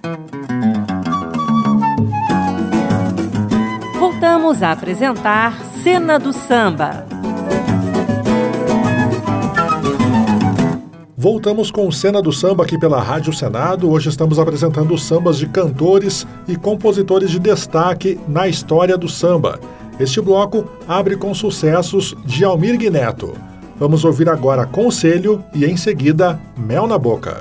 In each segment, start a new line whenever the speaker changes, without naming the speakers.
Voltamos a apresentar Cena do Samba.
Voltamos com Cena do Samba aqui pela Rádio Senado. Hoje estamos apresentando os sambas de cantores e compositores de destaque na história do samba. Este bloco abre com sucessos de Almir Neto. Vamos ouvir agora Conselho e, em seguida, Mel na Boca.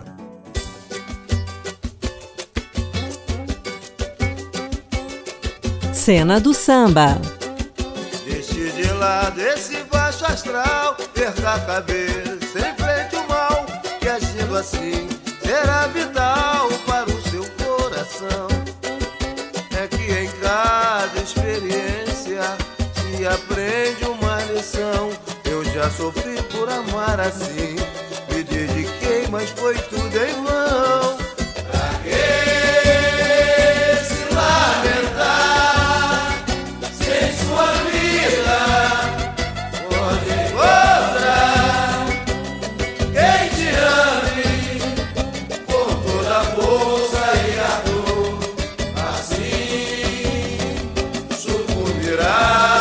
Cena do Samba.
Deixe de lado esse baixo astral, perca a cabeça, enfrente o mal, que agindo assim será vital para o seu coração. É que em cada experiência se aprende uma lição. Eu já sofri por amar assim, me dediquei, mas foi tudo em vão. Pra que se lamentar se em sua vida pode encontrar quem te ame com toda a força e ardor? Assim sucumbirá.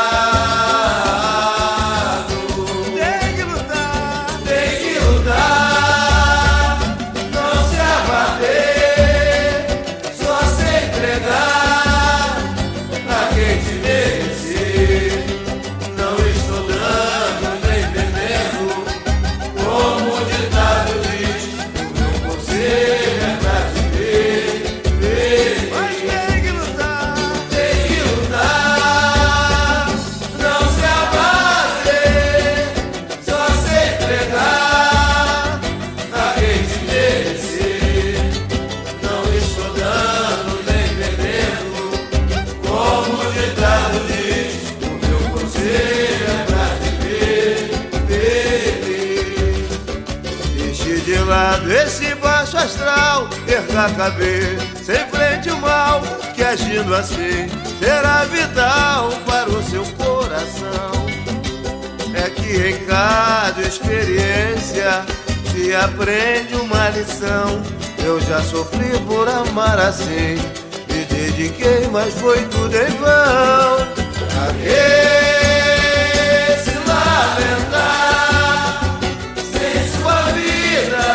Esse baixo astral, erga a cabeça, enfrente o mal, que agindo assim será vital para o seu coração. É que em cada experiência se aprende uma lição. Eu já sofri por amar assim, me dediquei, mas foi tudo em vão. Pra que se lamentar sem sua vida?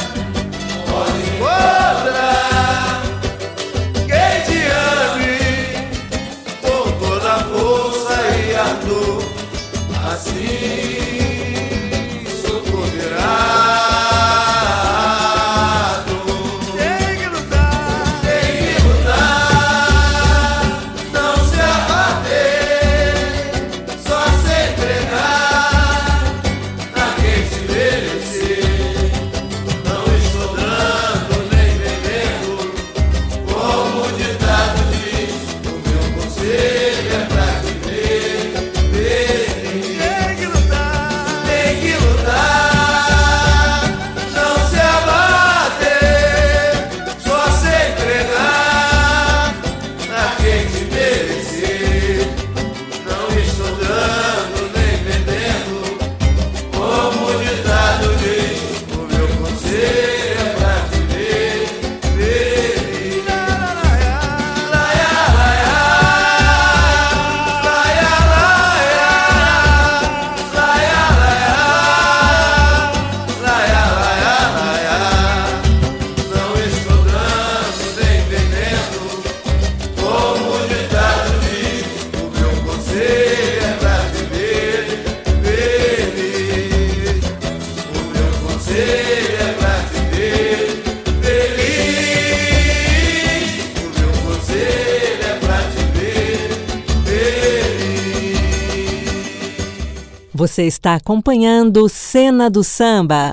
Outra, quem te ame com toda a força e ardor, assim sucumbirá. Tem que lutar, não se abater, só se entregar a quem te merecer. Não estou dando nem vendendo, como o ditado diz, o meu conselho é pra viver. Tem que lutar, não se abater, só se entregar a quem te merecer. Não estou dando nem vendendo, como o ditado diz, o meu conselho é pra viver feliz. Não estou dando nem vendendo, como o ditado diz, o meu conselho é pra viver feliz. O meu conselho é pra viver feliz. O meu conselho é pra viver feliz.
Você está acompanhando Cena do Samba.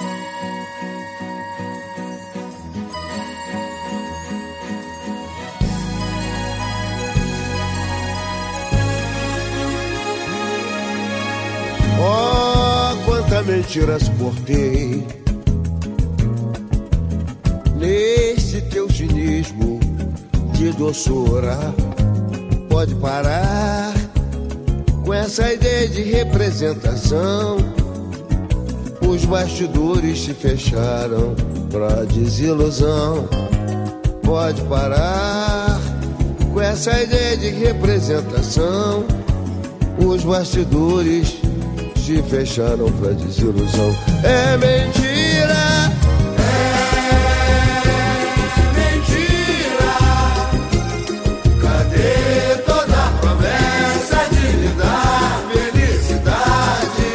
Oh, quanta mentira suportei nesse teu cinismo de doçura. Pode parar com essa ideia de representação. Os bastidores se fecharam pra desilusão. pode parar com essa ideia de representação. Os bastidores se fecharam pra desilusão. É mentira, é mentira. Cadê toda a promessa de lhe dar felicidade?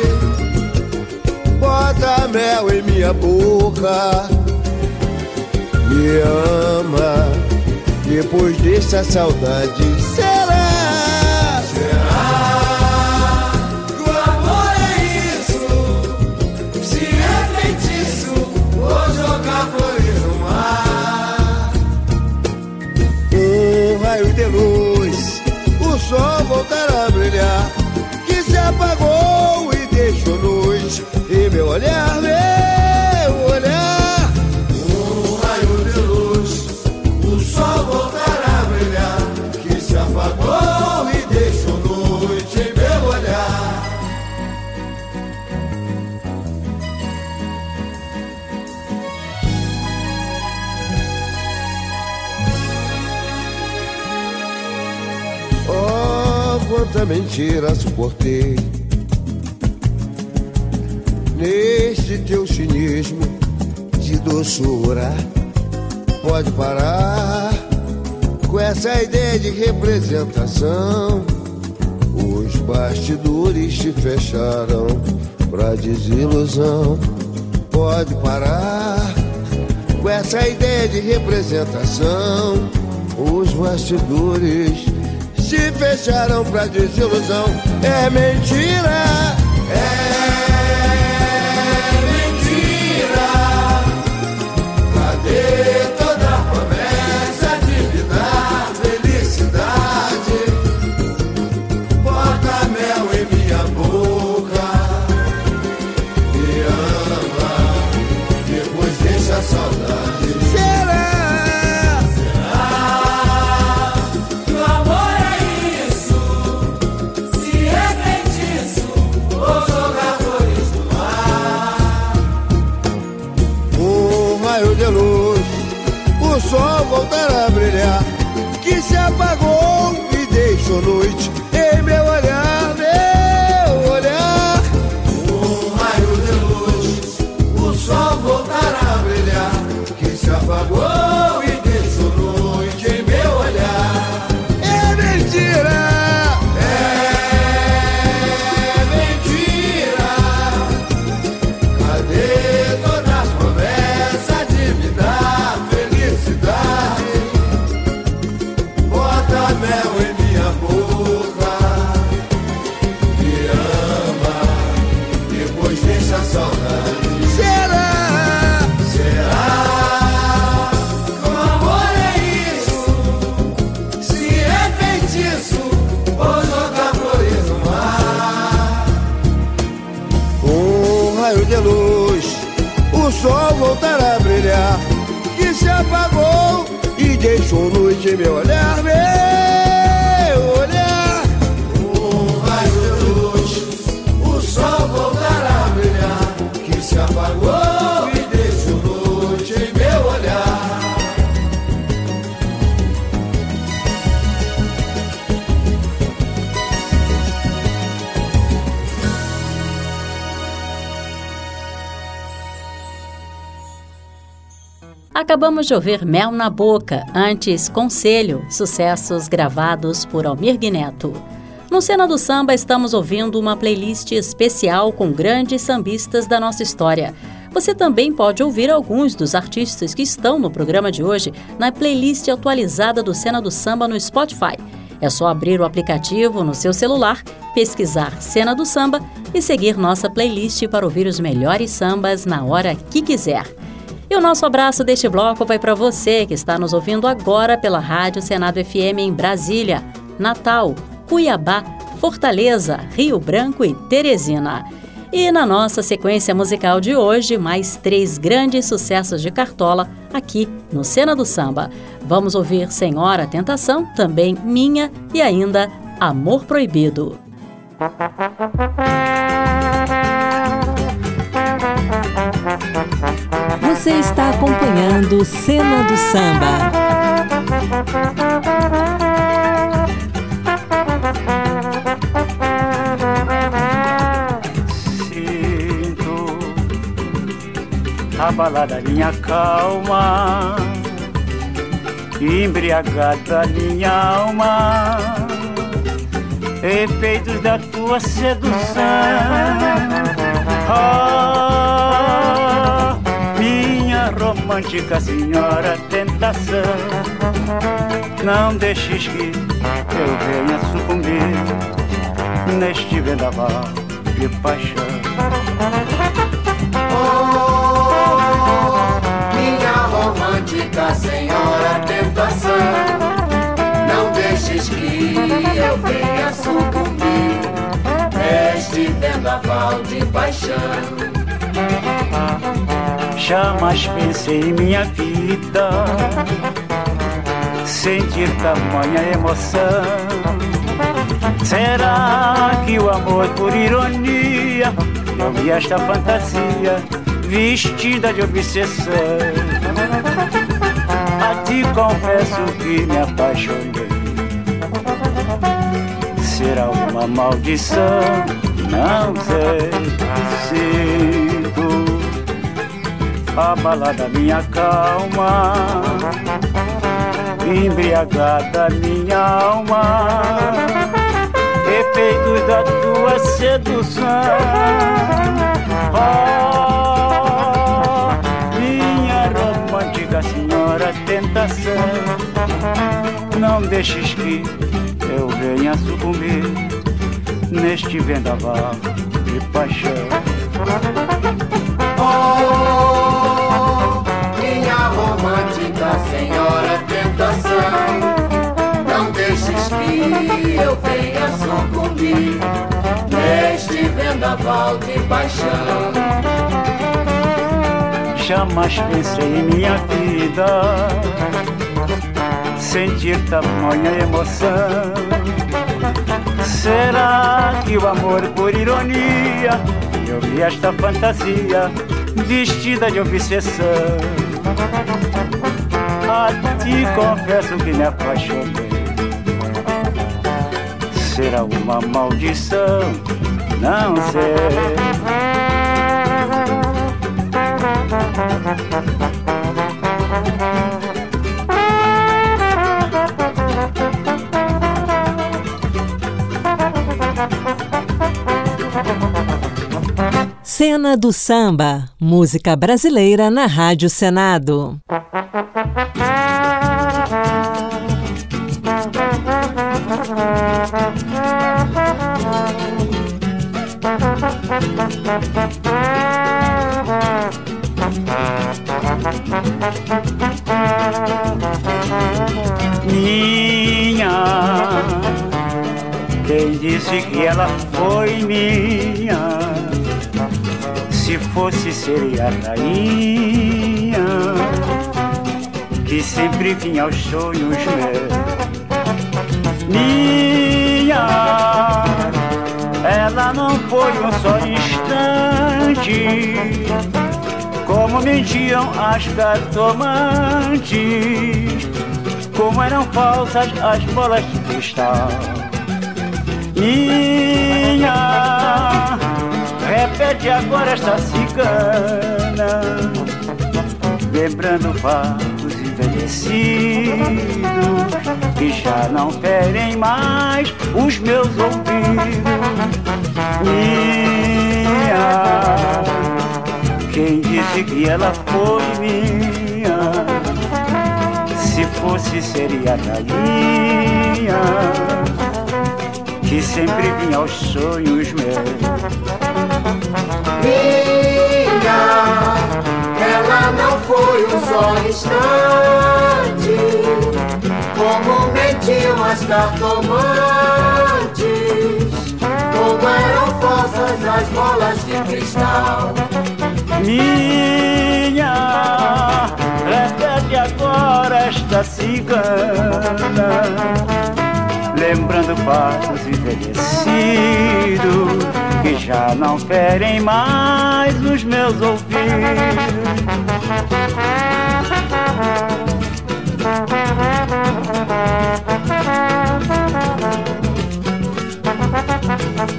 Bota mel em minha boca, me ama, depois dessa saudade. Será?
Que o amor é isso? Se é feitiço, vou jogar flores no mar.
Um raio de luz, o sol voltará a brilhar, que se apagou e deixou luz em meu olhar, meu olhar.
Um raio de luz, o sol voltará a brilhar, que se apagou e deixou noite em meu olhar.
Oh, quanta mentira suportei neste teu cinismo de doçura. Pode parar com essa ideia de representação. Os bastidores se fecharam pra desilusão. Pode parar com essa ideia de representação. Os bastidores se fecharam pra desilusão. É mentira, é mentira.
Cadê toda a promessa de lhe dar felicidade? Bota mel em minha boca, me ama, depois deixa a saudade.
Será?
Que o amor é isso? Se é feitiço, vou jogar flores no mar.
Um raio de luz, o sol voltará a brilhar, que se apagou e deixou noite em meu olhar, meu olhar.
Um raio de luz, o sol voltará a brilhar, que se apagou e deixou noite em meu olhar.
É mentira,
É mentira. Cadê todas as promessas de me dar felicidade? Bota mel em minha boca, me ama, depois deixa a saudade.
será?
Será que o amor é isso? Se é feitiço, vou jogar flores no mar.
Um raio de luz, o sol voltará a brilhar, que se apagou e deixou noite em meu olhar, meu olhar.
Um raio de luz, o sol voltará a brilhar, que se apagou e deixou noite em meu olhar.
Acabamos de ouvir Mel na Boca, antes Conselho, sucessos gravados por Almir Neto. No Cena do Samba estamos ouvindo uma playlist especial com grandes sambistas da nossa história. Você também pode ouvir alguns dos artistas que estão no programa de hoje na playlist atualizada do Cena do Samba no Spotify. É só abrir o aplicativo no seu celular, pesquisar Cena do Samba e seguir nossa playlist para ouvir os melhores sambas na hora que quiser. E o nosso abraço deste bloco vai para você que está nos ouvindo agora pela Rádio Senado FM em Brasília, Natal, Cuiabá, Fortaleza, Rio Branco e Teresina. E na nossa sequência musical de hoje, mais 3 grandes sucessos de Cartola aqui no Cena do Samba. Vamos ouvir Senhora Tentação, também Minha e ainda Amor Proibido.
Você está acompanhando Cena do Samba.
Abalada minha calma, embriagada minha alma, efeitos da tua sedução. Ah, minha romântica senhora tentação, não deixes que eu venha sucumbir neste vendaval de paixão.
Romântica senhora tentação, não deixes que eu venha sucumbir neste vendaval de paixão.
Jamais pensei em minha vida sentir tamanha emoção. Será que o amor por ironia eu vi esta fantasia vestida de obsessão? A ti confesso que me apaixonei. Será uma maldição? Não sei. Sinto abalada minha calma, embriagada minha alma, efeitos da tua sedução. Senhora tentação, não deixes que eu venha sucumbir neste vendaval de paixão.
Oh, minha romântica senhora tentação, não deixes que eu venha sucumbir neste vendaval de paixão.
Jamais pensei em minha vida sentir tamanha emoção. Será que o amor por ironia eu vi esta fantasia vestida de obsessão? A ti confesso que me apaixonei. Será uma maldição? Não sei.
Cena do Samba, música brasileira na Rádio Senado.
Minha, quem disse que ela foi minha? Se fosse seria a rainha que sempre vinha aos sonhos meus. Minha, ela não foi um só instante, como mentiam as cartomantes, como eram falsas as bolas de cristal. Minha, repete agora esta cigana, lembrando fatos envelhecidos que já não ferem mais os meus ouvidos. Minha, quem disse que ela foi minha? Se fosse seria a rainha que sempre vinha aos sonhos meus.
Minha, ela não foi um só instante, como mentiam as cartomantes, como eram falsas as bolas de cristal.
Minha, repete agora esta cigana, lembrando fatos envelhecidos que já não ferem mais os meus ouvidos.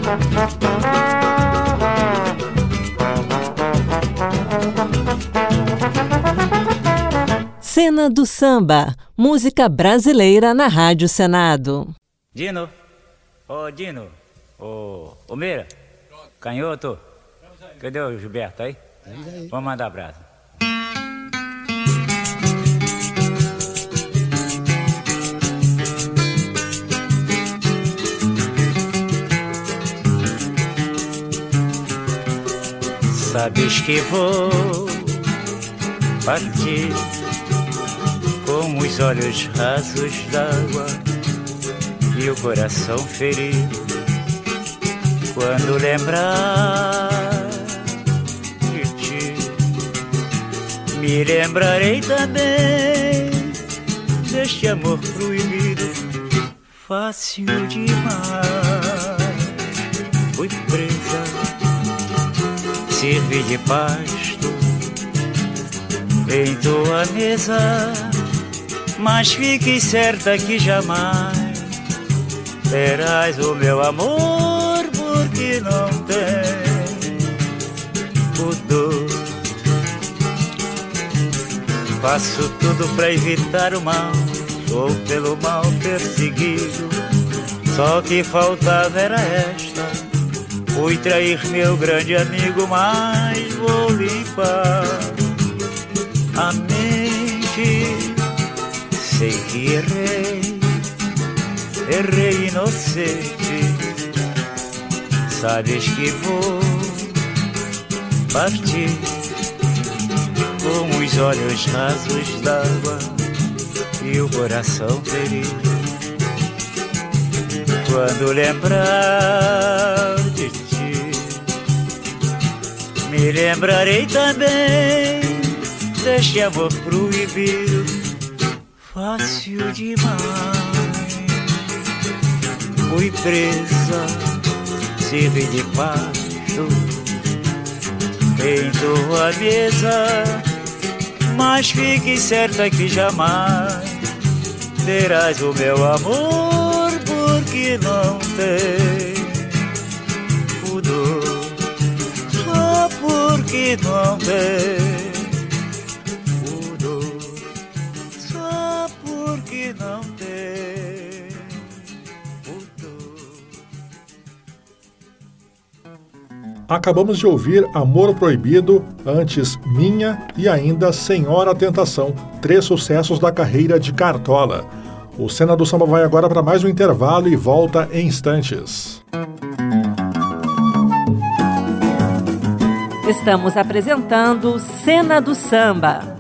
Cena do Samba, música brasileira na Rádio Senado.
Dino, Dino, Meira, Canhoto, cadê o Gilberto aí? Vamos mandar abraço. Sabes que vou partir com os olhos rasos d'água e o coração ferido quando lembrar de ti. Me lembrarei também deste amor proibido, fácil demais. Fui presa, servi de pasto em tua mesa, mas fique certa que jamais terás o meu amor, porque não tem pudor. Faço tudo pra evitar o mal, sou pelo mal perseguido, só que faltava era esta. Fui trair meu grande amigo, mas vou limpar a mente. Sei que errei inocente. Sabes que vou partir com os olhos rasos d'água e o coração ferido quando lembrar de ti. Me lembrarei também deste amor proibido, fácil demais. Fui presa, servi de pasto em tua mesa, mas fique certa que jamais terás o meu amor, porque não tem pudor, só porque não tem pudor, só porque não tem pudor.
Acabamos de ouvir Amor Proibido, antes Minha e ainda Senhora Tentação, 3 sucessos da carreira de Cartola. O Cena do Samba vai agora para mais um intervalo e volta em instantes.
Estamos apresentando Cena do Samba.